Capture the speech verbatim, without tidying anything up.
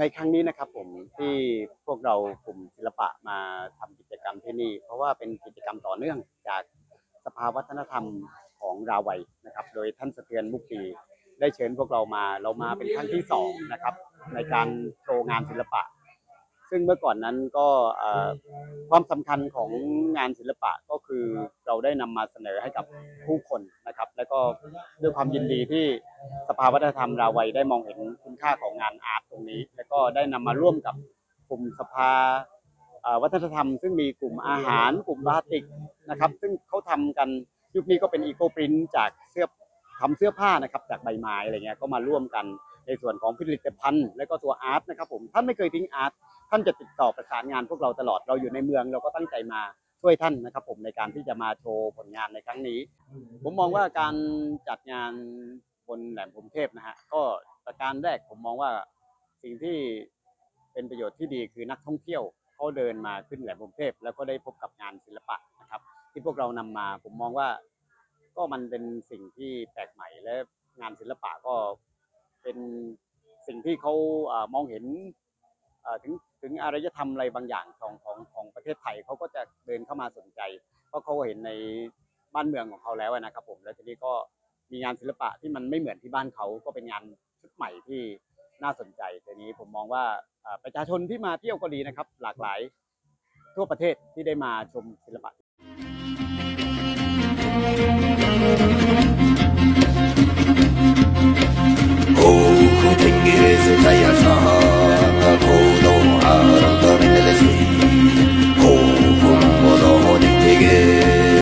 ในครั้งนี้นะครับผมที่พวกเรากลุ่มศิลปะมาทำกิจกรรมที่นี่เพราะว่าเป็นกิจกรรมต่อเนื่องจากสภาวัฒนธรรมของราวัยนะครับโดยท่านสะเทือนมุกปีได้เชิญพวกเรามาเรามาเป็นครั้งที่สองนะครับในการโชว์งานศิลปะซึ่งเมื่อก่อนนั้นก็ความสำคัญของงานศิลปะก็คือเราได้นำมาเสนอให้กับผู้คนนะครับและก็ด้วยความยินดีที่สภาวัฒนธรรมราวัยได้มองเห็นคุณค่าของงานอาร์ตตรงนี้และก็ได้นำมาร่วมกับกลุ่มสภาวัฒนธรรมซึ่งมีกลุ่มอาหารกลุ่มบาติกนะครับซึ่งเขาทำกันยุคนี้ก็เป็นอีโคปรินท์จากเสื้อทำเสื้อผ้านะครับจากใบไม้อะไรเงี้ยก็มาร่วมกันในส่วนของผลิตภัณฑ์และก็ตัวอาร์ตนะครับผมท่านไม่เคยทิ้งอาร์ตท่านจะติดต่อประสานงานพวกเราตลอดเราอยู่ในเมืองเราก็ตั้งใจมาช่วยท่านนะครับผมในการที่จะมาโชว์ผลงานในครั้งนี้ผมมองว่าการจัดงานบนแหลมพรหมเทพนะฮะก็ประการแรกผมมองว่าสิ่งที่เป็นประโยชน์ที่ดีคือนักท่องเที่ยวเขาเดินมาขึ้นแหลมพรหมเทพแล้วก็ได้พบกับงานศิลปะนะครับที่พวกเรานำมาผมมองว่าก็มันเป็นสิ่งที่แปลกใหม่และงานศิลปะก็เป็นสิ่งที่เขามองเห็นถึงถึงอารยธรรมอะไรบางอย่างของของของประเทศไทยเขาก็จะเดินเข้ามาสนใจเพราะเขาเห็นในบ้านเมืองของเขาแล้วนะครับผมแล้วทีนี้ก็มีงานศิลปะที่มันไม่เหมือนที่บ้านเขาก็เป็นงานชุดใหม่ที่น่าสนใจทีนี้ผมมองว่าประชาชนที่มาเที่ยวก็ดีนะครับหลากหลายทั่วประเทศที่ได้มาชมศิลปะ Oh, who think it is a